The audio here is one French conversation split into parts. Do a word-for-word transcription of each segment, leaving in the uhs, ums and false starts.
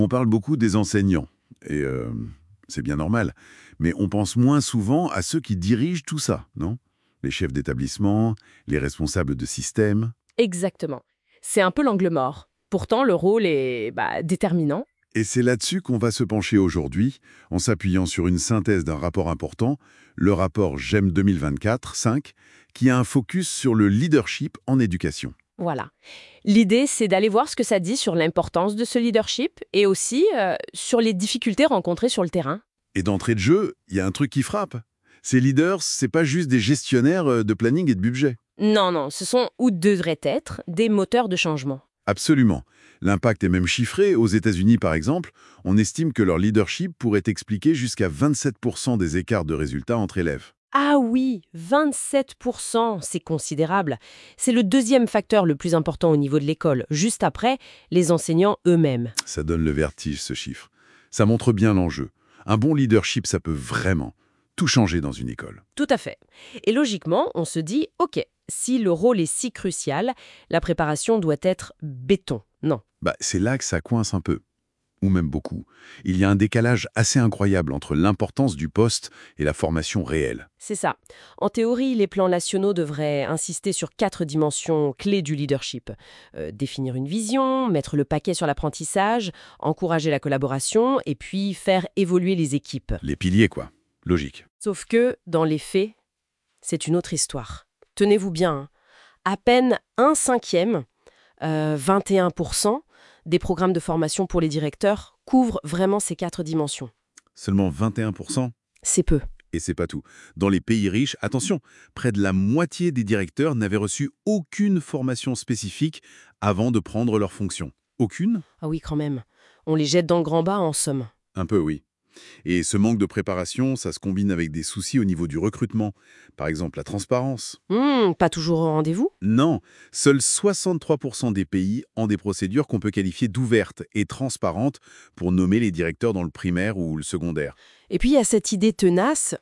On parle beaucoup des enseignants, et euh, c'est bien normal, mais on pense moins souvent à ceux qui dirigent tout ça, non? Les chefs d'établissement, les responsables de système. Exactement. C'est un peu l'angle mort. Pourtant, le rôle est bah, déterminant. Et c'est là-dessus qu'on va se pencher aujourd'hui, en s'appuyant sur une synthèse d'un rapport important, le rapport G E M deux mille vingt-quatre cinq, qui a un focus sur le leadership en éducation. Voilà. L'idée, c'est d'aller voir ce que ça dit sur l'importance de ce leadership et aussi euh, sur les difficultés rencontrées sur le terrain. Et d'entrée de jeu, il y a un truc qui frappe. Ces leaders, c'est pas juste des gestionnaires euh, de planning et de budget. Non, non, ce sont ou devraient être des moteurs de changement. Absolument. L'impact est même chiffré. Aux États-Unis, par exemple, on estime que leur leadership pourrait expliquer jusqu'à vingt-sept pour cent des écarts de résultats entre élèves. Ah oui, vingt-sept pour cent, c'est considérable. C'est le deuxième facteur le plus important au niveau de l'école, juste après les enseignants eux-mêmes. Ça donne le vertige, ce chiffre. Ça montre bien l'enjeu. Un bon leadership, ça peut vraiment tout changer dans une école. Tout à fait. Et logiquement, on se dit, OK, si le rôle est si crucial, la préparation doit être béton. Non. Bah, c'est là que ça coince un peu, ou même beaucoup. Il y a un décalage assez incroyable entre l'importance du poste et la formation réelle. C'est ça. En théorie, les plans nationaux devraient insister sur quatre dimensions clés du leadership. Euh, définir une vision, mettre le paquet sur l'apprentissage, encourager la collaboration et puis faire évoluer les équipes. Les piliers, quoi. Logique. Sauf que, dans les faits, c'est une autre histoire. Tenez-vous bien, hein. À peine un cinquième, euh, vingt et un pour cent, des programmes de formation pour les directeurs couvrent vraiment ces quatre dimensions. Seulement vingt et un pour cent. C'est peu. Et c'est pas tout. Dans les pays riches, attention, près de la moitié des directeurs n'avaient reçu aucune formation spécifique avant de prendre leurs fonctions. Aucune? Ah oui, quand même. On les jette dans le grand bas, en somme. Un peu, oui. Et ce manque de préparation, ça se combine avec des soucis au niveau du recrutement. Par exemple, la transparence. Hmm, pas toujours au rendez-vous? Non, seuls soixante-trois pour cent des pays ont des procédures qu'on peut qualifier d'ouvertes et transparentes pour nommer les directeurs dans le primaire ou le secondaire. Et puis, il y a cette idée tenace,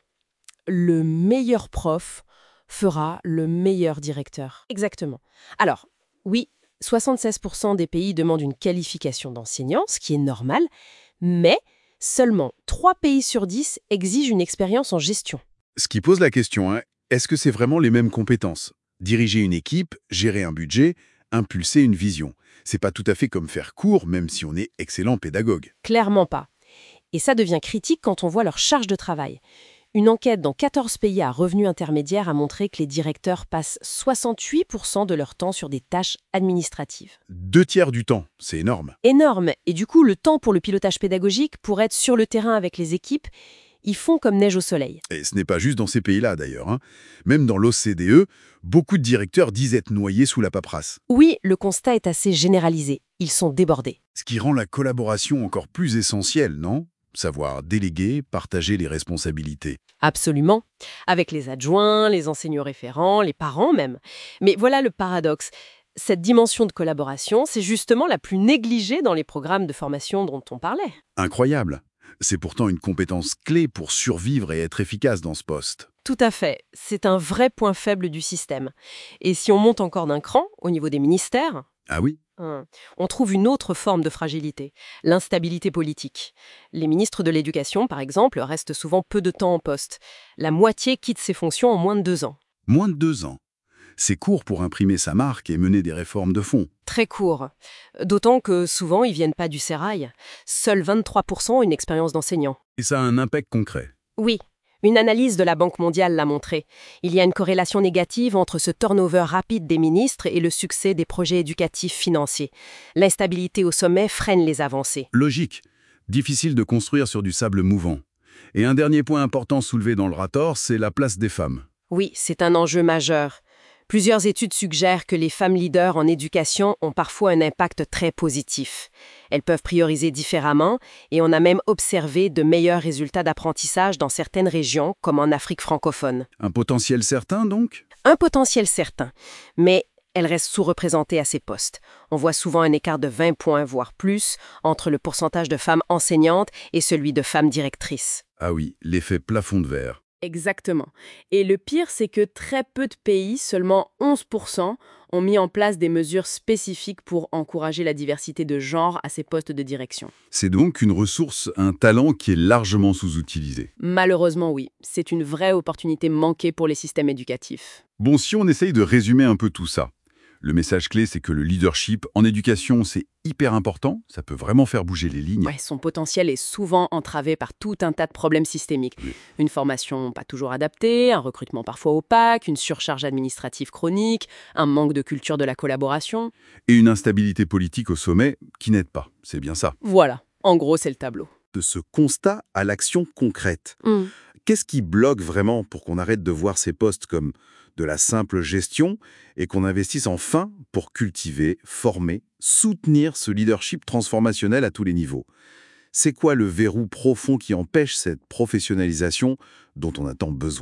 le meilleur prof fera le meilleur directeur. Exactement. Alors, oui, soixante-seize pour cent des pays demandent une qualification d'enseignant, ce qui est normal, mais seulement trois pays sur dix exigent une expérience en gestion. Ce qui pose la question, hein, est-ce que c'est vraiment les mêmes compétences? Diriger une équipe, gérer un budget, impulser une vision. C'est pas tout à fait comme faire cours, même si on est excellent pédagogue. Clairement pas. Et ça devient critique quand on voit leur charge de travail. Une enquête dans quatorze pays à revenus intermédiaires a montré que les directeurs passent soixante-huit pour cent de leur temps sur des tâches administratives. Deux tiers du temps, c'est énorme. Énorme. Et du coup, le temps pour le pilotage pédagogique, pour être sur le terrain avec les équipes, ils font comme neige au soleil. Et ce n'est pas juste dans ces pays-là, d'ailleurs. Hein. Même dans l'O C D E, beaucoup de directeurs disent être noyés sous la paperasse. Oui, le constat est assez généralisé. Ils sont débordés. Ce qui rend la collaboration encore plus essentielle, non? Savoir déléguer, partager les responsabilités. Absolument. Avec les adjoints, les enseignants référents, les parents même. Mais voilà le paradoxe. Cette dimension de collaboration, c'est justement la plus négligée dans les programmes de formation dont on parlait. Incroyable. C'est pourtant une compétence clé pour survivre et être efficace dans ce poste. Tout à fait. C'est un vrai point faible du système. Et si on monte encore d'un cran, au niveau des ministères, Ah oui? Hum. on trouve une autre forme de fragilité, l'instabilité politique. Les ministres de l'Éducation, par exemple, restent souvent peu de temps en poste. La moitié quitte ses fonctions en moins de deux ans. Moins de deux ans. C'est court pour imprimer sa marque et mener des réformes de fond. Très court. D'autant que souvent, ils viennent pas du sérail. Seuls vingt-trois pour cent ont une expérience d'enseignant. Et ça a un impact concret. Oui. Une analyse de la Banque mondiale l'a montré. Il y a une corrélation négative entre ce turnover rapide des ministres et le succès des projets éducatifs financiers. L'instabilité au sommet freine les avancées. Logique. Difficile de construire sur du sable mouvant. Et un dernier point important soulevé dans le rapport, c'est la place des femmes. Oui, c'est un enjeu majeur. Plusieurs études suggèrent que les femmes leaders en éducation ont parfois un impact très positif. Elles peuvent prioriser différemment et on a même observé de meilleurs résultats d'apprentissage dans certaines régions, comme en Afrique francophone. Un potentiel certain, donc? Un potentiel certain, mais elles restent sous-représentées à ces postes. On voit souvent un écart de vingt points, voire plus, entre le pourcentage de femmes enseignantes et celui de femmes directrices. Ah oui, l'effet plafond de verre. Exactement. Et le pire, c'est que très peu de pays, seulement onze pour cent, ont mis en place des mesures spécifiques pour encourager la diversité de genre à ces postes de direction. C'est donc une ressource, un talent qui est largement sous-utilisé. Malheureusement, oui. C'est une vraie opportunité manquée pour les systèmes éducatifs. Bon, si on essaye de résumer un peu tout ça, le message clé, c'est que le leadership en éducation, c'est hyper important, ça peut vraiment faire bouger les lignes. Ouais, son potentiel est souvent entravé par tout un tas de problèmes systémiques. Oui. Une formation pas toujours adaptée, un recrutement parfois opaque, une surcharge administrative chronique, un manque de culture de la collaboration. Et une instabilité politique au sommet qui n'aide pas, c'est bien ça. Voilà, en gros, c'est le tableau. De ce constat à l'action concrète. Hmm. Qu'est-ce qui bloque vraiment pour qu'on arrête de voir ces postes comme de la simple gestion et qu'on investisse enfin pour cultiver, former, soutenir ce leadership transformationnel à tous les niveaux? C'est quoi le verrou profond qui empêche cette professionnalisation dont on a tant besoin?